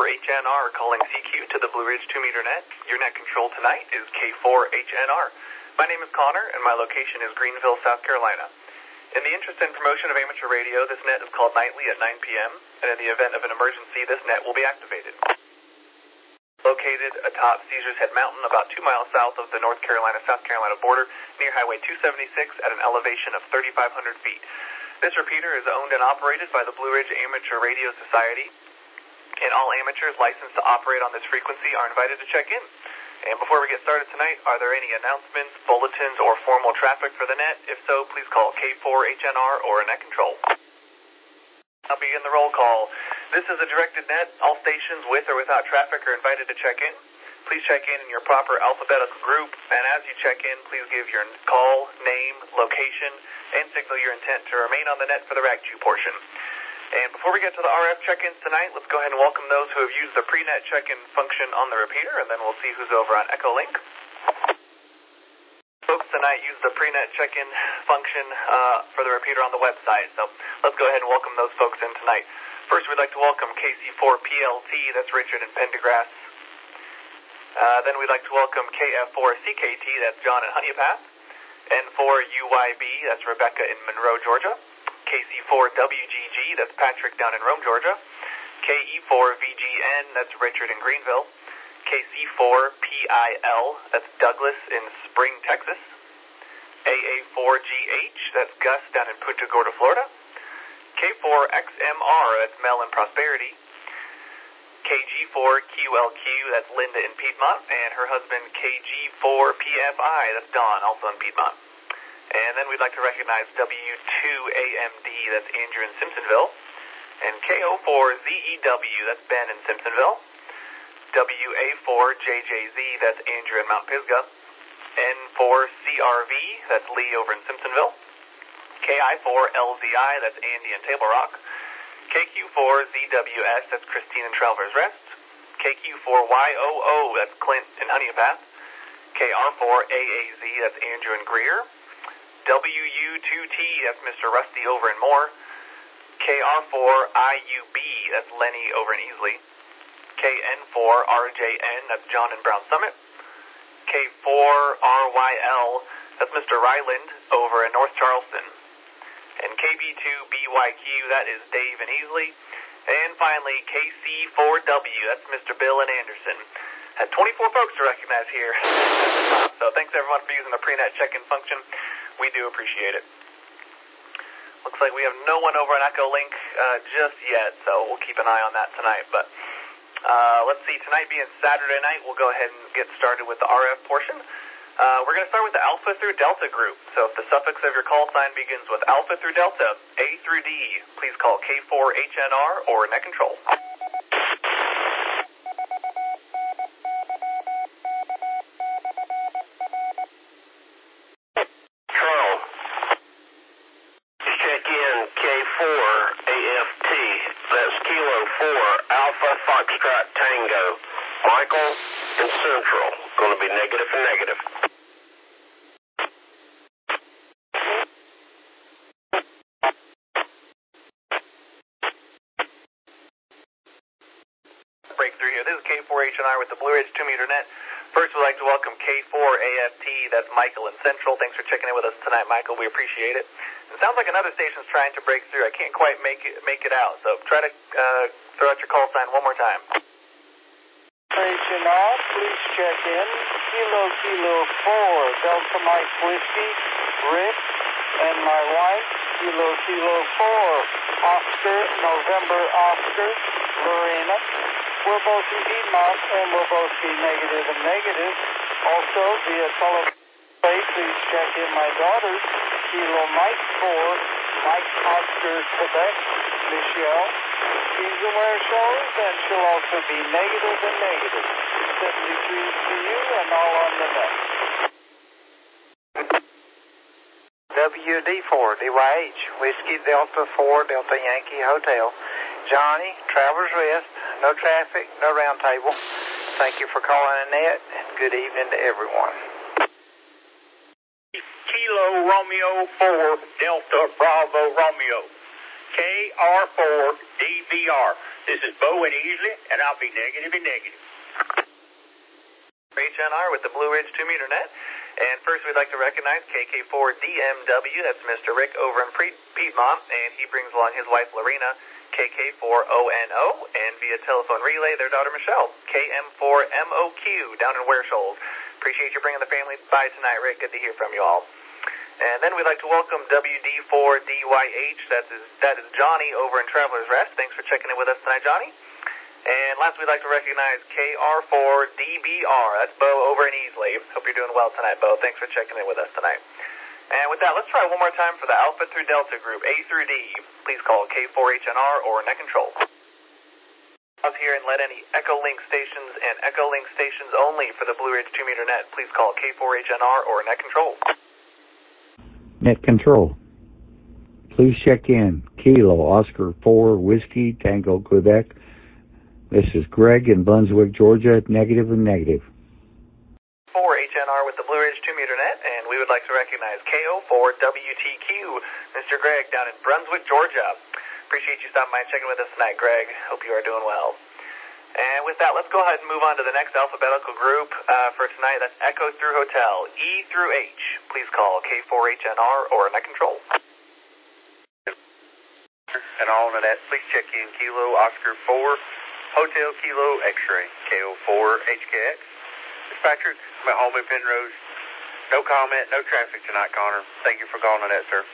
K4HNR calling CQ to the Blue Ridge 2-meter net. Your net control tonight is K4HNR. My name is Connor, and my location is Greenville, South Carolina. In the interest and promotion of amateur radio, this net is called nightly at 9 p.m., and in the event of an emergency, this net will be activated. Located atop Caesar's Head Mountain, about 2 miles south of the North Carolina-South Carolina border, near Highway 276 at an elevation of 3,500 feet. This repeater is owned and operated by the Blue Ridge Amateur Radio Society, and all amateurs licensed to operate on this frequency are invited to check in. And before we get started tonight, are there any announcements, bulletins, or formal traffic for the net? If so, please call K4HNR or net control. I'll begin the roll call. This is a directed net. All stations with or without traffic are invited to check in. Please check in your proper alphabetical group, and as you check in, please give your call, name, location, and signal your intent to remain on the net for the RAG2 portion. And before we get to the RF check-ins tonight, let's go ahead and welcome those who have used the pre-net check-in function on the repeater, and then we'll see who's over on Echolink. Folks tonight use the pre-net check-in function for the repeater on the website, so let's go ahead and welcome those folks in tonight. First, we'd like to welcome KC4PLT, that's Richard in Pendergrass. Then we'd like to welcome KF4CKT, that's John in Honeypath. N4UYB, that's Rebecca in Monroe, Georgia. KC4WGG, that's Patrick down in Rome, Georgia. KE4VGN, that's Richard in Greenville. KC4PIL, that's Douglas in Spring, Texas. AA4GH, that's Gus down in Punta Gorda, Florida. K4XMR, that's Mel in Prosperity. KG4QLQ, that's Linda in Piedmont. And her husband, KG4PFI, that's Don, also in Piedmont. And then we'd like to recognize W2AMD, that's Andrew in Simpsonville. And KO4ZEW, that's Ben in Simpsonville. WA4JJZ, that's Andrew in Mount Pisgah. N4CRV, that's Lee over in Simpsonville. KI4LZI, that's Andy in Table Rock. KQ4ZWS, that's Christine in Travelers Rest. KQ4YOO, that's Clint in Honeypath. KR4AAZ, that's Andrew in Greer. WU2T, that's Mr. Rusty over in Moore. KR4IUB, that's Lenny over in Easley. KN4RJN, that's John in Brown Summit. K4RYL, that's Mr. Ryland over in North Charleston. And KB2BYQ, that is Dave in Easley. And finally, KC4W, that's Mr. Bill in Anderson. Had 24 folks to recognize here. So thanks everyone for using the pre-net check-in function. We do appreciate it. Looks like we have no one over on Echolink just yet, so we'll keep an eye on that tonight. But let's see, tonight being Saturday night, we'll go ahead and get started with the RF portion. We're going to start with the Alpha through Delta group. So if the suffix of your call sign begins with Alpha through Delta, A through D, please call K4HNR or net control. Foxtrot Tango, Michael and Central, going to be negative and negative. Breakthrough here. This is K4HNR with the Blue Ridge 2-meter net. First, we'd like to welcome K4AFT, that's Michael in Central. Thanks for checking in with us tonight, Michael. We appreciate it. It sounds like another station's trying to break through. I can't quite make it out, so try to throw out your call sign one more time. HNR, please check in. Kilo 4, Delta Mike Whiskey, Rick, and my wife, Kilo 4, Oscar, November Oscar, Lorena. We're both in Piedmont, and we'll both be negative and negative. Also, via telephone, please check in my daughters, Kilo Mike 4, Mike Oscar, Quebec, Michelle. She's aware shows, and she'll also be negative and negative. 73 to you, and all on the net. WD4, DYH, Whiskey Delta 4, Delta Yankee Hotel. Johnny, Travelers Rest, no traffic, no round table. Thank you for calling Annette, and good evening to everyone. Kilo Romeo 4, Delta Bravo Romeo. KR4DVR. This is Bo in Easley, and I'll be negative and negative. HNR with the Blue Ridge 2-meter net. And first we'd like to recognize KK4DMW. That's Mr. Rick over in Piedmont, and he brings along his wife Lorena, KK4ONO, and via telephone relay their daughter Michelle, KM4MOQ down in Ware Shoals. Appreciate you bringing the family by tonight, Rick. Good to hear from you all. And then we'd like to welcome WD4DYH. That is Johnny over in Traveler's Rest. Thanks for checking in with us tonight, Johnny. And last, we'd like to recognize KR4DBR. That's Bo over in Easley. Hope you're doing well tonight, Bo. Thanks for checking in with us tonight. And with that, let's try one more time for the Alpha through Delta group, A through D. Please call K4HNR or net control. Pause here and let any Echolink stations and Echolink stations only for the Blue Ridge 2-meter net. Please call K4HNR or net control. Net control. Please check in. Kilo Oscar 4 Whiskey Tango Quebec. This is Greg in Brunswick, Georgia, negative and negative. 4HNR with the Blue Ridge 2-meter net, and we would like to recognize KO4WTQ, Mr. Greg down in Brunswick, Georgia. Appreciate you stopping by and checking with us tonight, Greg. Hope you are doing well. And with that, let's go ahead and move on to the next alphabetical group for tonight. That's Echo through Hotel, E through H. Please call K4HNR or net control. And all of that, please check in Kilo Oscar 4. Hotel Kilo X-Ray, KO4HKX. Dispatcher, I'm at home in Penrose. No comment, no traffic tonight, Connor. Thank you for calling on that, sir.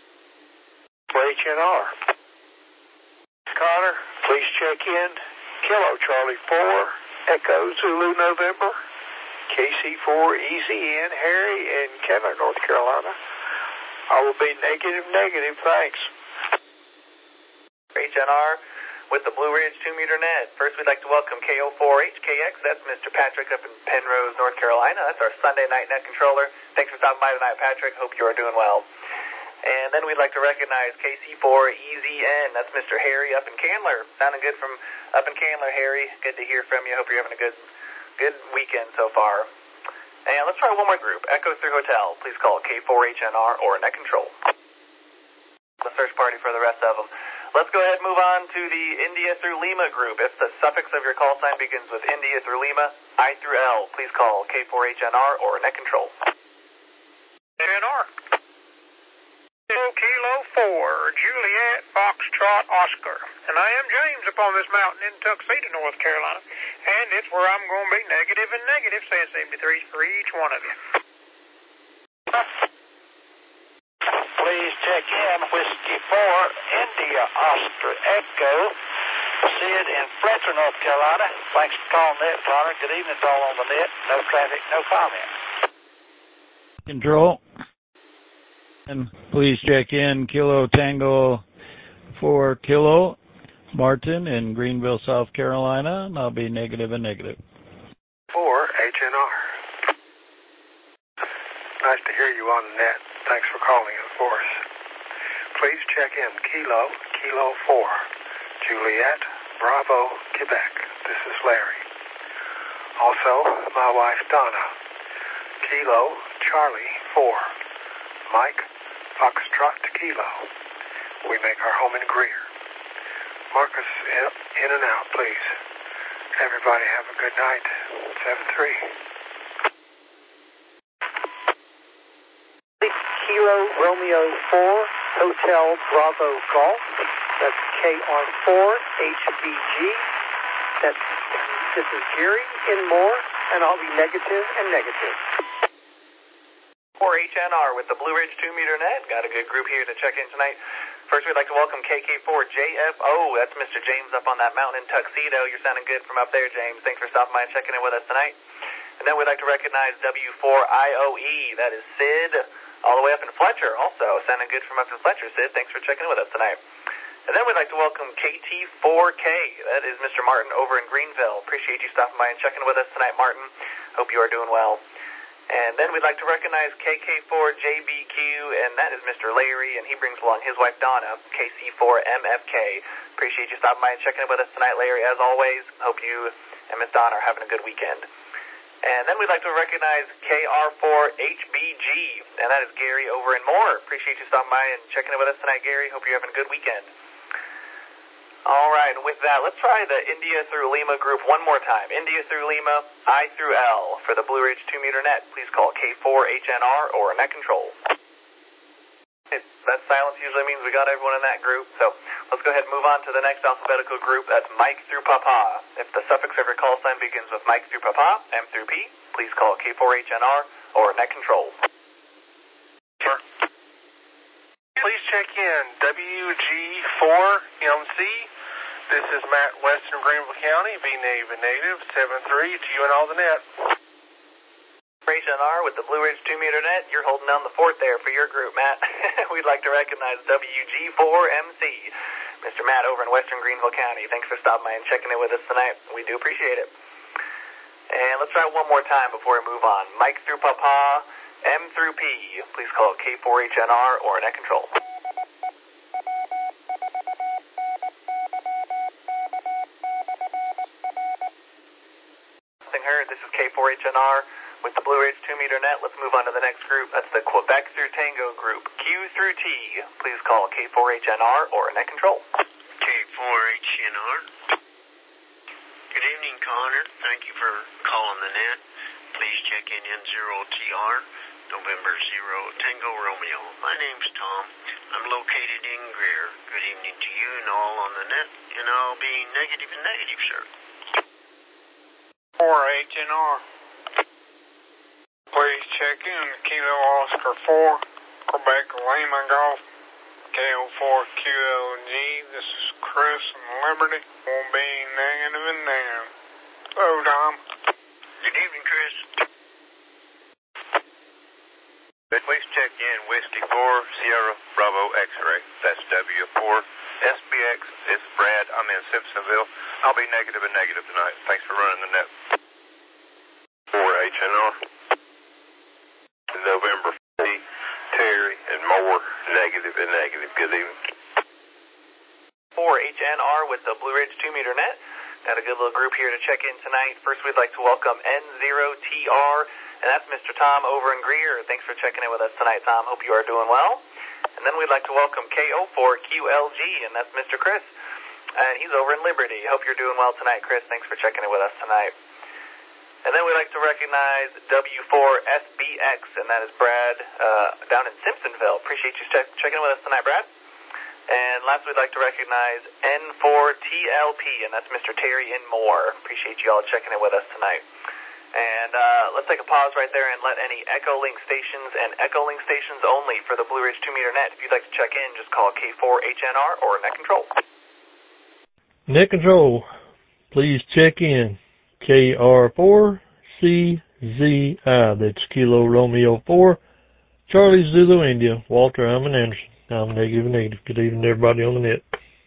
HNR. Connor, please check in. Kilo Charlie 4, Echo Zulu November, KC4 EZN, Harry in Keller, North Carolina. I will be negative, thanks. HNR with the Blue Ridge 2-meter net. First, we'd like to welcome KO4HKX. That's Mr. Patrick up in Penrose, North Carolina. That's our Sunday night net controller. Thanks for stopping by tonight, Patrick. Hope you are doing well. And then we'd like to recognize KC4EZN. That's Mr. Harry up in Candler. Sounding good from up in Candler, Harry. Good to hear from you. Hope you're having a good weekend so far. And let's try one more group. Echo through Hotel. Please call K4HNR or net control. The search party for the rest of them. Let's go ahead and move on to the India through Lima group. If the suffix of your call sign begins with India through Lima, I through L, please call K4HNR or net control. HNR. Kilo 4, Juliet, Foxtrot, Oscar. And I am James upon this mountain in Tuxedo, North Carolina. And it's where I'm going to be negative and negative, saying 73 for each one of you. Please check in Whiskey 4, India, Oscar, Echo, Sid in Fletcher, North Carolina. Thanks for calling net, Connor. Good evening to all on the net. No traffic, no comment. Control. And please check in Kilo Tango 4 Kilo, Martin in Greenville, South Carolina, and I'll be negative and negative. 4 HNR. Nice to hear you on the net. Thanks for calling, of course. Please check in Kilo 4, Juliet, Bravo, Quebec. This is Larry. Also, my wife Donna. Kilo, Charlie 4, Mike, Foxtrot, Kilo. We make our home in Greer. Mark us in and out, please. Everybody have a good night. 7-3. Kilo Romeo 4, Hotel Bravo Golf. That's KR4 HBG. This is Gary in Moore, and I'll be negative and negative. 4HNR with the Blue Ridge 2-meter net. Got a good group here to check in tonight. First, we'd like to welcome KK4JFO. That's Mr. James up on that mountain in Tuxedo. You're sounding good from up there, James. Thanks for stopping by and checking in with us tonight. And then we'd like to recognize W4IOE. That is Sid, all the way up in Fletcher also. Sounding good from up in Fletcher, Sid. Thanks for checking in with us tonight. And then we'd like to welcome KT4K. That is Mr. Martin over in Greenville. Appreciate you stopping by and checking in with us tonight, Martin. Hope you are doing well. And then we'd like to recognize KK4JBQ, and that is Mr. Larry, and he brings along his wife Donna, KC4MFK. Appreciate you stopping by and checking in with us tonight, Larry, as always. Hope you and Miss Donna are having a good weekend. And then we'd like to recognize KR4HBG, and that is Gary over in Moore. Appreciate you stopping by and checking in with us tonight, Gary. Hope you're having a good weekend. All right, and with that, let's try the India through Lima group one more time. India through Lima, I through L. For the Blue Ridge 2-meter net, please call K4HNR or net control. That silence usually means we got everyone in that group, so let's go ahead and move on to the next alphabetical group. That's Mike through Papa. If the suffix of your call sign begins with Mike through Papa, M through P, please call K4HNR or net control. Sir. Please check in WG4MC. This is Matt, Western Greenville County, be negative 73 to you and all the net. HNR with the Blue Ridge 2-meter net, you're holding down the fort there for your group, Matt. We'd like to recognize WG4MC. Mr. Matt over in Western Greenville County, thanks for stopping by and checking in with us tonight. We do appreciate it. And let's try one more time before we move on. Mike through Papa, M through P. Please call K4HNR or net control. Nothing heard. This is K4HNR with the Blue Ridge 2-meter net. Let's move on to the next group. That's the Quebec through Tango group. Q through T. Please call K4HNR or net control. K4HNR. Good evening, Connor. Thank you for calling the net. Please check in N0TR, November 0, Tango Romeo. My name's Tom. I'm located in Greer. Good evening to you and all on the net, and I'll be negative and negative, sir. 4HNR. Please check in Kilo Oscar 4, Quebec Lima Golf, KO4QLG. This is Chris and Liberty. Will be negative and negative. Hello, Tom. Good evening, Chris. Please check in Whiskey 4, Sierra Bravo X-ray. That's W4. SBX, it's Brad. I'm in Simpsonville. I'll be negative and negative tonight. Thanks for running the net. 4HNR. November 3, Terry and Moore, negative and negative. Good evening. 4HNR with the Blue Ridge 2-meter net. Got a good little group here to check in tonight. First, we'd like to welcome N0TR, and that's Mr. Tom over in Greer. Thanks for checking in with us tonight, Tom. Hope you are doing well. And then we'd like to welcome KO4QLG, and that's Mr. Chris, and he's over in Liberty. Hope you're doing well tonight, Chris. Thanks for checking in with us tonight. And then we'd like to recognize W4SBX, and that is Brad down in Simpsonville. Appreciate you checking in with us tonight, Brad. And last, we'd like to recognize N4TLP, and that's Mr. Terry in Moore. Appreciate you all checking in with us tonight. And let's take a pause right there and let any Echolink stations and Echolink stations only for the Blue Ridge 2-meter net. If you'd like to check in, just call K4HNR or net control. Net control, please check in KR4CZI. That's Kilo Romeo 4, Charlie Zulu India, Walter Alman Anderson. I'm negative and negative. Good evening, everybody on the net.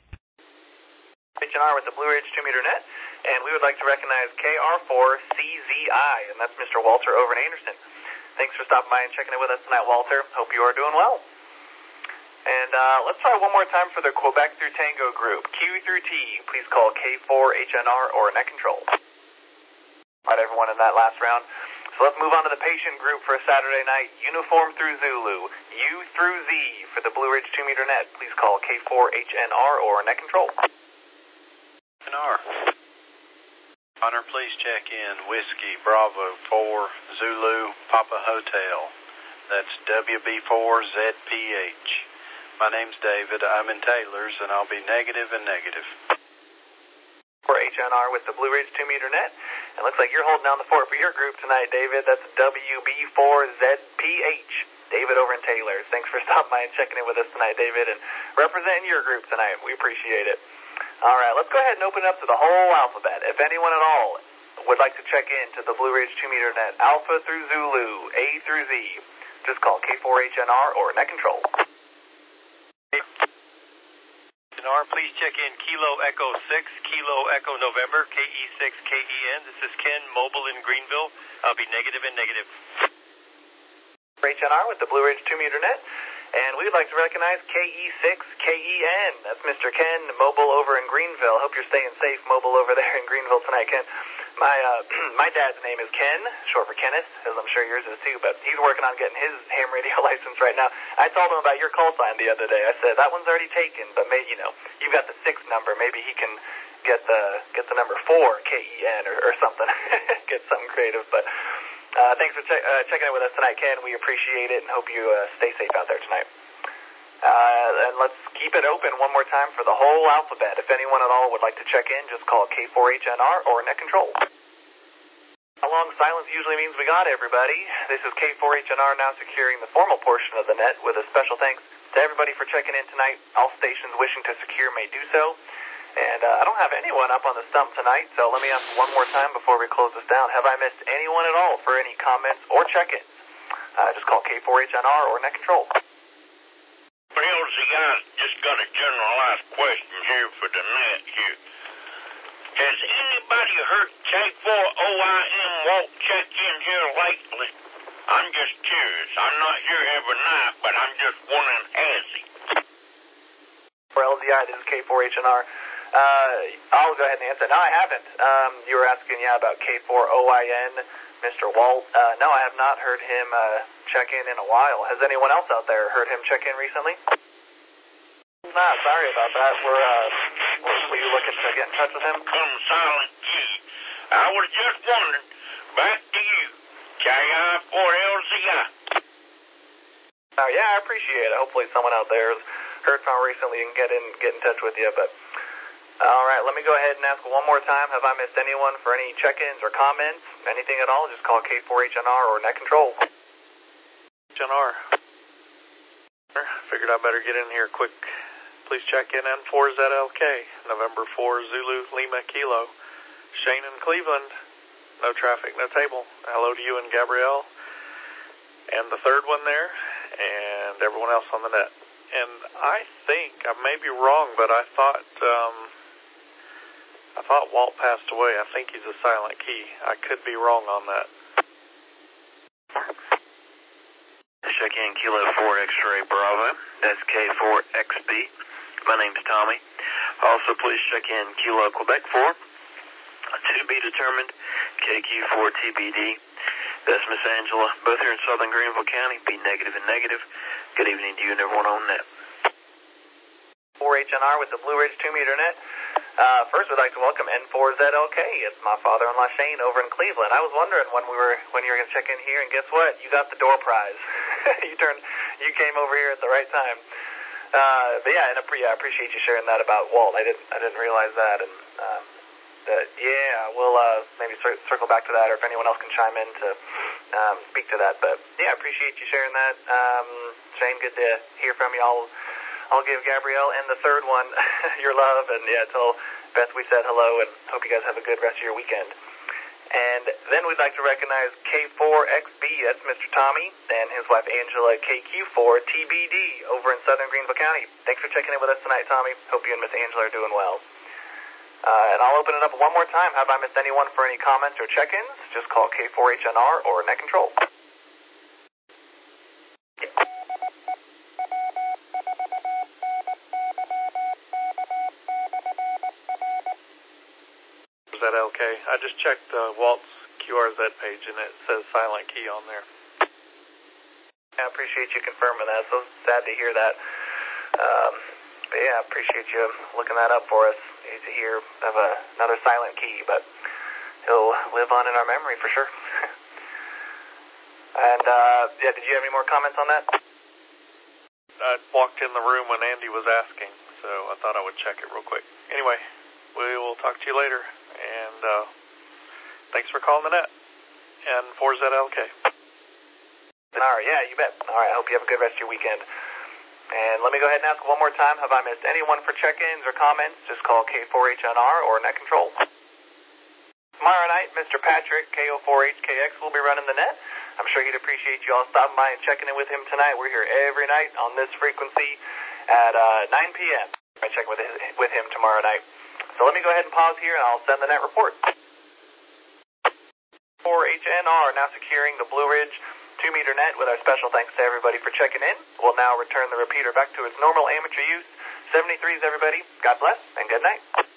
HNR with the Blue Ridge 2-meter net, and we would like to recognize KR4CZI, and that's Mr. Walter over in Anderson. Thanks for stopping by and checking in with us tonight, Walter. Hope you are doing well. And let's try one more time for the Quebec through Tango group. Q through T, please call K4HNR or net control. All right, everyone in that last round. So let's move on to the patient group for a Saturday night. Uniform through Zulu, U through Z for the Blue Ridge 2-meter net. Please call K4HNR or net control. NR. Connor, please check in Whiskey Bravo 4 Zulu Papa Hotel. That's WB4ZPH. My name's David. I'm in Taylor's, and I'll be negative and negative. For HNR with the Blue Ridge 2-meter net. It looks like you're holding down the fort for your group tonight, David. That's WB4ZPH. David over in Taylor's. Thanks for stopping by and checking in with us tonight, David, and representing your group tonight. We appreciate it. All right, let's go ahead and open it up to the whole alphabet. If anyone at all would like to check in to the Blue Ridge 2-meter net, Alpha through Zulu, A through Z, just call K4HNR or net control. Please check in Kilo Echo 6, Kilo Echo November, KE6KEN. This is Ken, mobile in Greenville. I'll be negative and negative. HNR with the Blue Ridge 2-meter net. And we'd like to recognize KE6KEN. That's Mr. Ken, mobile over in Greenville. Hope you're staying safe, mobile over there in Greenville tonight, Ken. My dad's name is Ken, short for Kenneth, as I'm sure yours is too, but he's working on getting his ham radio license right now. I told him about your call sign the other day. I said, that one's already taken, but maybe, you've got the 6 number. Maybe he can get the number 4, KEN, or something. Get something creative, but thanks for checking in with us tonight, Ken. We appreciate it and hope you stay safe out there tonight. And let's keep it open one more time for the whole alphabet. If anyone at all would like to check in, just call K4HNR or Net Control. How long silence usually means we got everybody. This is K4HNR now securing the formal portion of the net with a special thanks to everybody for checking in tonight. All stations wishing to secure may do so. And I don't have anyone up on the stump tonight, so let me ask one more time before we close this down. Have I missed anyone at all for any comments or check-ins? Just call K4HNR or Net Control. Well, see, I just got a generalized question here for the net here. Has anybody heard K4OIM Walt check in here lately? I'm just curious. I'm not here every night, but I'm just wondering, has he? For LZI, this is K4HNR. I'll go ahead and answer. No, I haven't. You were asking, about K4OIN, Mr. Walt. No, I have not heard him check in a while. Has anyone else out there heard him check in recently? Nah, sorry about that. Were you looking to get in touch with him? Come silent key. I was just wondering. Back to you. KI4LZI. Yeah, I appreciate it. Hopefully someone out there has heard from recently and get in touch with you. But all right, let me go ahead and ask one more time. Have I missed anyone for any check-ins or comments? Anything at all? Just call K4HNR or Net Control. HNR. Figured I better get in here quick. Please check in N4ZLK, November 4 Zulu Lima Kilo. Shane in Cleveland. No traffic, no table. Hello to you and Gabrielle. And the third one there, and everyone else on the net. And I think, I may be wrong, but I thought Walt passed away. I think he's a silent key. I could be wrong on that. Check in Kilo 4 X-Ray Bravo. That's K4XB. My name's Tommy. Also, please check in Kilo Quebec 4. To be determined, KQ4TBD. That's Miss Angela. Both here in southern Greenville County. Be negative and negative. Good evening to you and everyone on net. 4HNR with the Blue Ridge 2-meter net. First, we'd like to welcome N4ZLK. It's my father-in-law Shane over in Cleveland. I was wondering when you were going to check in here, and guess what? You got the door prize. You came over here at the right time. But yeah, I appreciate you sharing that about Walt. I didn't realize that, and we'll maybe circle back to that, or if anyone else can chime in to speak to that. But yeah, I appreciate you sharing that. Shane, good to hear from you. I'll give Gabrielle and the third one your love, and tell Beth we said hello, and hope you guys have a good rest of your weekend. And then we'd like to recognize K4XB, that's Mr. Tommy, and his wife Angela, KQ4TBD, over in southern Greenville County. Thanks for checking in with us tonight, Tommy. Hope you and Miss Angela are doing well. And I'll open it up one more time. Have I missed anyone for any comments or check-ins? Just call K4HNR or Net Control. ZLK. I just checked Walt's QRZ page, and it says silent key on there. I appreciate you confirming that. So sad to hear that. But yeah, I appreciate you looking that up for us. Need to hear of another silent key, but he'll live on in our memory for sure. And did you have any more comments on that? I walked in the room when Andy was asking, so I thought I would check it real quick. Anyway, we will talk to you later, and thanks for calling the net. And 4ZLK. All right, yeah, you bet. All right, I hope you have a good rest of your weekend. And let me go ahead and ask one more time. Have I missed anyone for check-ins or comments? Just call K4HNR or Net Control. Tomorrow night, Mr. Patrick, KO4HKX, will be running the net. I'm sure he'd appreciate you all stopping by and checking in with him tonight. We're here every night on this frequency at 9 p.m. I check with him tomorrow night. So let me go ahead and pause here, and I'll send the net report. 4HNR now securing the Blue Ridge 2-meter net with our special thanks to everybody for checking in. We'll now return the repeater back to its normal amateur use. 73s, everybody. God bless, and good night.